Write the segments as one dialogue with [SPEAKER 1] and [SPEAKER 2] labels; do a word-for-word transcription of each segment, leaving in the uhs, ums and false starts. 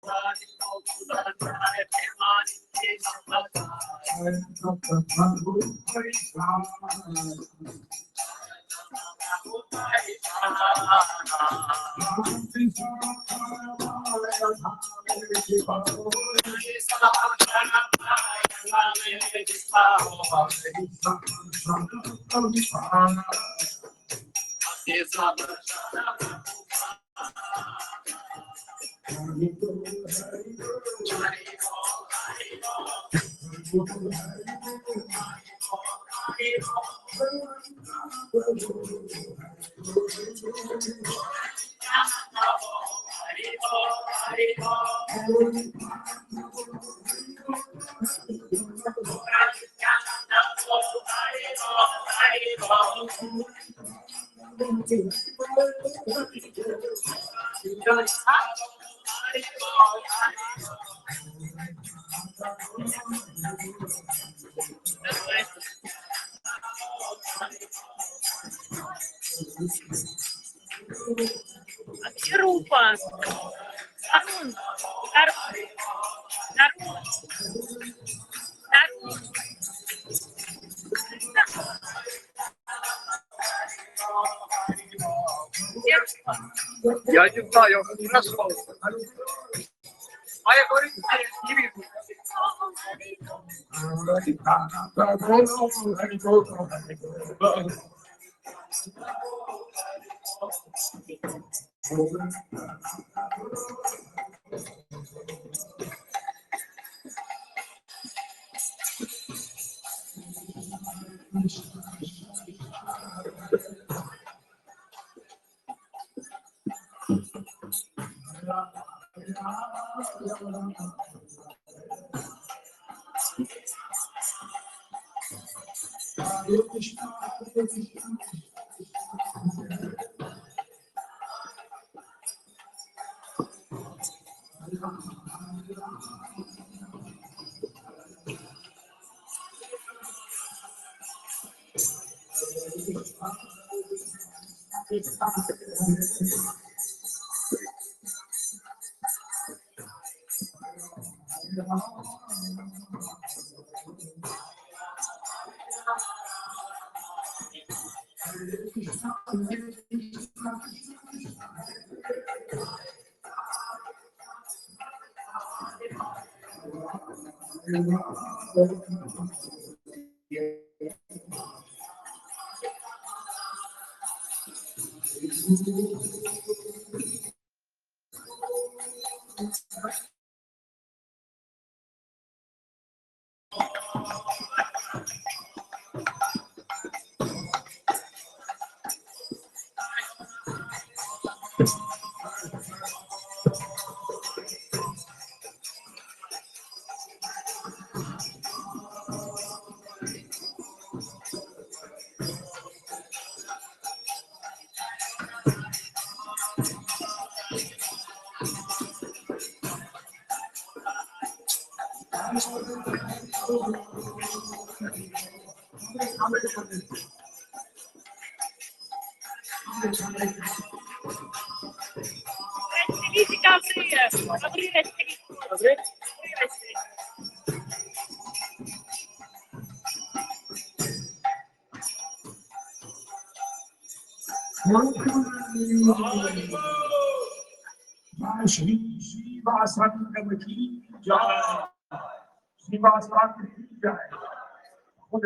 [SPEAKER 1] Rupa. Arun. Arun. Arun. Arun.
[SPEAKER 2] Я не знаю, хорошо. А я говорю, не вижу.
[SPEAKER 1] Растелите ковры. Ковры расстелите. Ковры расстелите.
[SPEAKER 3] Shri श्रीवासंगम की जय श्रीवासंगम की जय खुद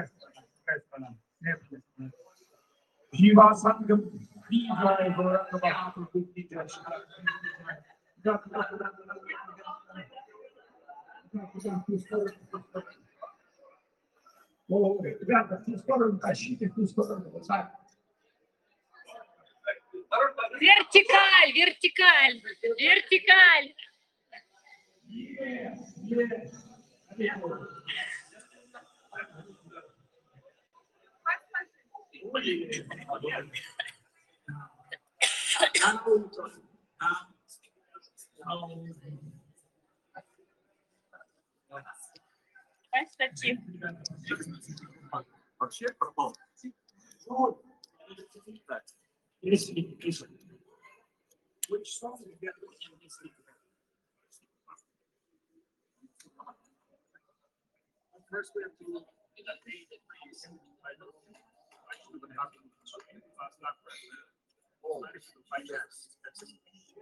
[SPEAKER 3] जीवासंगम की जय गौरंग महाप्रभु की जय Oh, guarda, tu scorre un cascite, tu scorre un sai.
[SPEAKER 1] Вертикаль, вертикаль, вертикаль.
[SPEAKER 3] Yes, yes.
[SPEAKER 1] Кстати.
[SPEAKER 2] Вообще пропал.
[SPEAKER 3] Если, если. Which song you get when you sleep?
[SPEAKER 2] First, we have to. I should have been happy. That's not correct. Oh, I should have find that. That's it.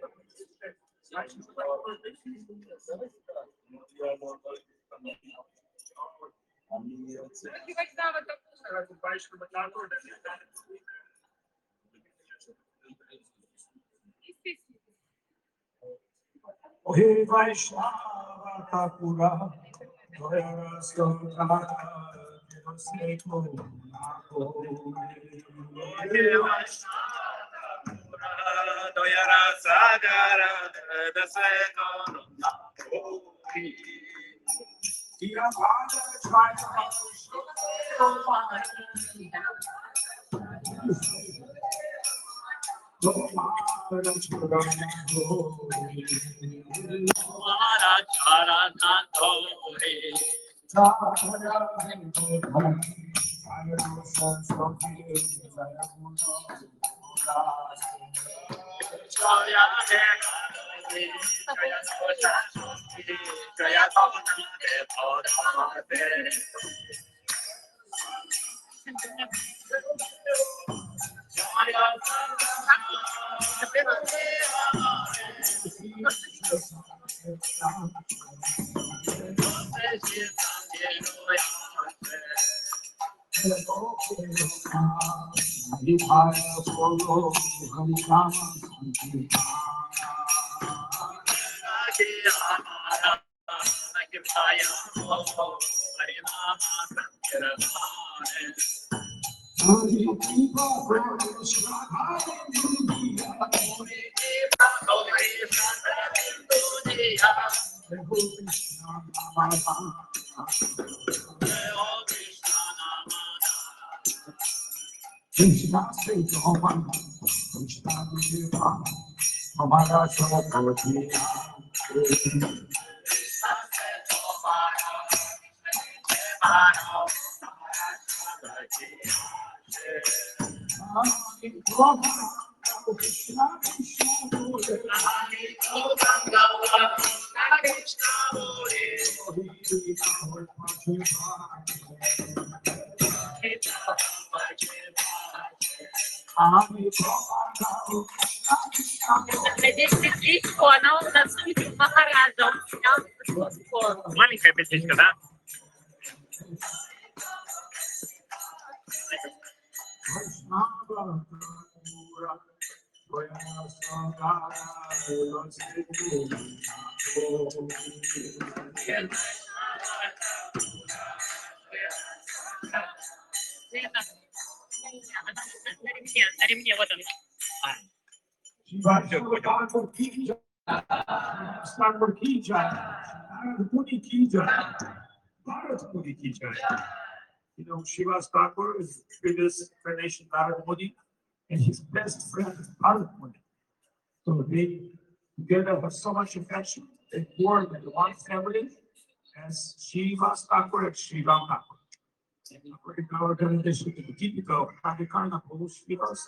[SPEAKER 3] Ohe Vaishnava Thakura, Doya Sotara, Devaseko Nako. Dear Father, try to
[SPEAKER 1] Медичку, она у нас в Махараджа.
[SPEAKER 2] Маленькая песничка, да?
[SPEAKER 1] На ремне, вот он.
[SPEAKER 3] Stanford Ki Jai, Narad Muni Ki Jai, Bharat Muni Ki Jai. You know, Shiva's Thakur is previous incarnation Narad Muni, and his best friend is Bharat Muni. So they together have so much affection. They born in one family as Shiva's Thakur and Shiva Thakur. According to our organization, the typical Radhikana Purush Shiva's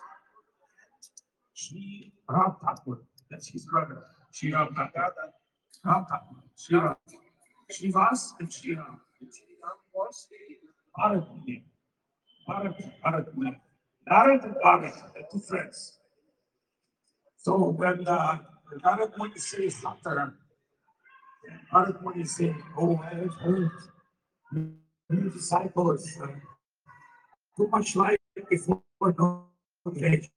[SPEAKER 3] Shri Ram Thakur. That's his brother. Shri Ram Thakur. Ram Thakur. Shri Ram. Shivas and Shri Ram. Shri Ram was Bharat Muni. Bharat, Bharat Muni. Narad and Bharat, the two friends. So when uh, Narad Muni says after Bharat Muni says, oh, I have heard many disciples uh, too much life before no age.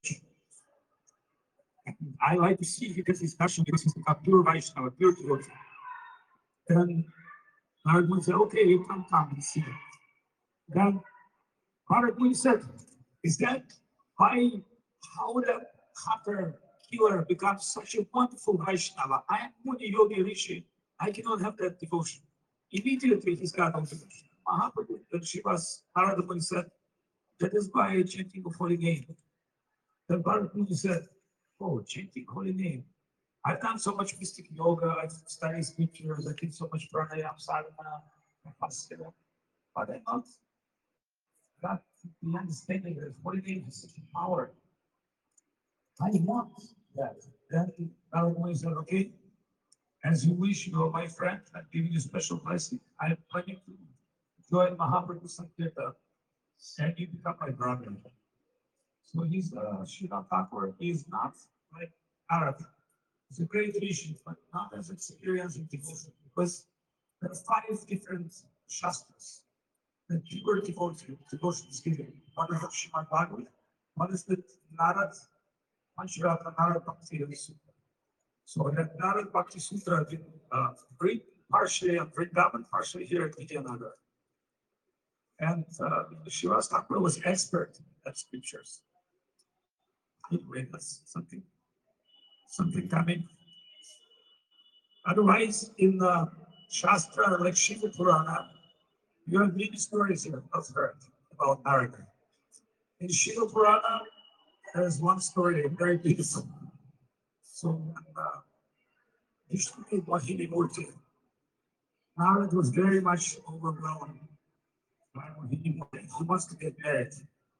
[SPEAKER 3] I like to see because he's passion because he's a pure Vaishnava, pure devotee. Then Narad Muni said, okay, you can come and see. Then Narad Muni said, is that why, how the hunter killer becomes such a wonderful Vaishnava? I am Muni Yogi Rishi. I cannot have that devotion. Immediately he's got on devotion. Mahaprabhu, then Shiva's Narad Muni said, that is by chanting of holy name. Then Bharat Muni said, oh, chanting holy name. I've done so much mystic yoga, I've studied scriptures, I did so much pranayama, sadhana, vipassana, but I not got the understanding that holy name has such a power. I want that. Then Bharat Muni said, okay, as you wish, you are my friend, I'm giving you a special blessing. I am planning to join Mahaprabhu Sankirtan and you become my brother. So he's uh, Srila Thakur is not like Arab. It's a great vision, but not as experience in devotion because there are five different shastras that pure devotion, devotion is given. One is the Srimad Bhagavad, one is the Narad, Panchirata Narad Bhakti Sutra. So that Narad Bhakti Sutra has been uh, written partially and Vrindavan, partially here at Vidyanagar. And uh, Shiva Thakur was expert at scriptures. Anyway, that's something, something coming. Otherwise, in the Shastra, like Shiva Purana, you have many stories here of her about Narada. In Shiva Purana, there's one story, very beautiful. So, uh, Vishnu made Mohini Murti. Narada was very much overwhelmed by Mohini Murti. He wants to get married.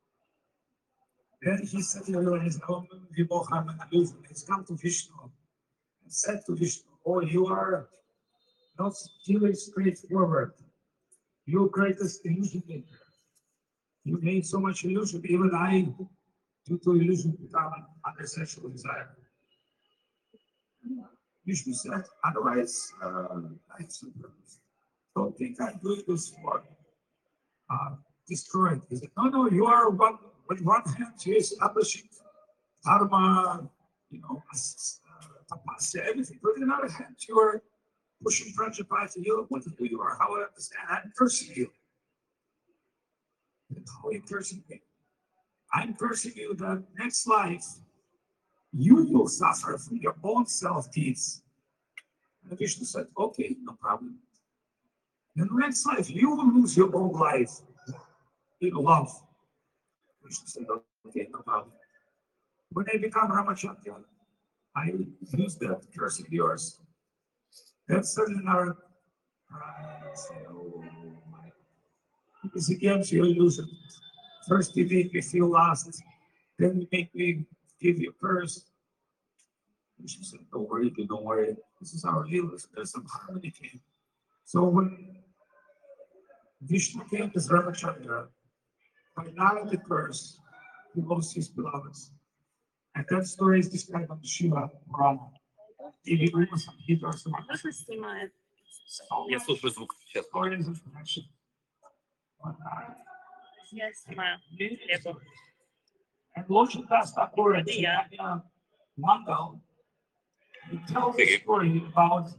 [SPEAKER 3] Then he said to his own Vimoham and illusion. He's come to Vishnu and said to Vishnu, oh, you are not really straightforward. You greatest illusion maker. You made so much illusion, even I, due to illusion, become under sexual desire. Vishnu said, otherwise, uh, I don't think I'm doing this for uh, destroy it. He said, no, no, you are one, with one hand, you're establishing dharma, you know, uh, tapasya, everything. But with another hand, you are pushing Prajapati, you what who you are, how I understand, I'm cursing you. And how are you cursing me? I'm cursing you that next life, you will suffer from your own self deeds. And Vishnu said, okay, no problem. In the next life, you will lose your own life in love. Vishnu said, okay, no problem. When I become Ramachandra, I use that curse of yours. That's certain our uh, say, oh my. Because again, you illusion. First, you make me feel lost, then you make me give you a curse. She said, don't worry, don't worry. This is our healers. There's some harmony came. So when Vishnu came as Ramachandra, by not the curse, he lost his beloveds. And that story is described on the Shiva Purana. If you read some Hebrew or some
[SPEAKER 1] Можно снимает?
[SPEAKER 4] Я слушаю звук сейчас.
[SPEAKER 3] stories of connection. But, uh,
[SPEAKER 1] Я снимаю. Хлебом.
[SPEAKER 3] and Loshidas Thakur and Chaitanya Mandal, he tells a story about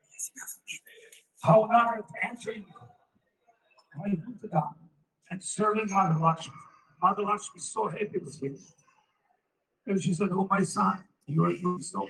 [SPEAKER 3] how Narad entering Vaikuntha and serving Mother Lakshmi. Mother Lakshmi is so happy with him. And she said, oh, my son, you are doing so.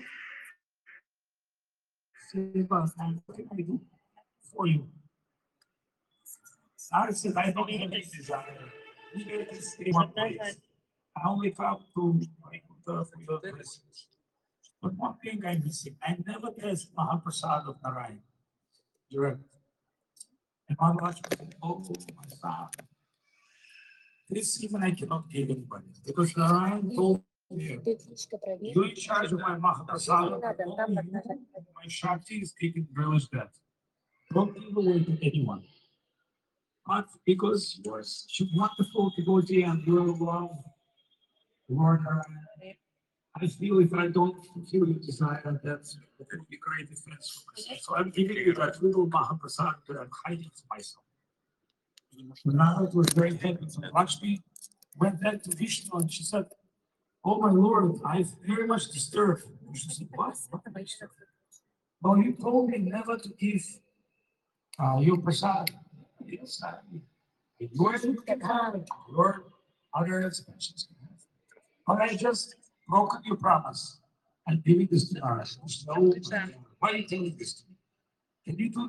[SPEAKER 3] Seva, and what can I do for you? Narad said, I don't have any desire. You can stay one place. I only come to Vaikuntha for your blessings. But one thing I'm missing, I never taste Mahaprasad of Narayan. Direct. And Mother Lakshmi said, oh, my son, this even I cannot give anybody. Because Narayan told me, you're in charge of my Mahaprasad. Only you, my Shakti is taking relish that. Don't give away to anyone. But because you're such a wonderful devotee and you're love, Lord Narayan, I feel if I don't fulfill your desire, that's that would be great defense for myself. So I'm giving you that little Mahaprasad that I'm hiding for myself. Narad was very happy. So Lakshmi went back to Vishnu and she said, oh my Lord, I'm very much disturbed. She said, what? Well, you told me never to give uh, your prasad. Yes, I, yours you can have, your other expenses can have. But I just broken your promise and giving this to us. So, why are you telling this to me? Can you do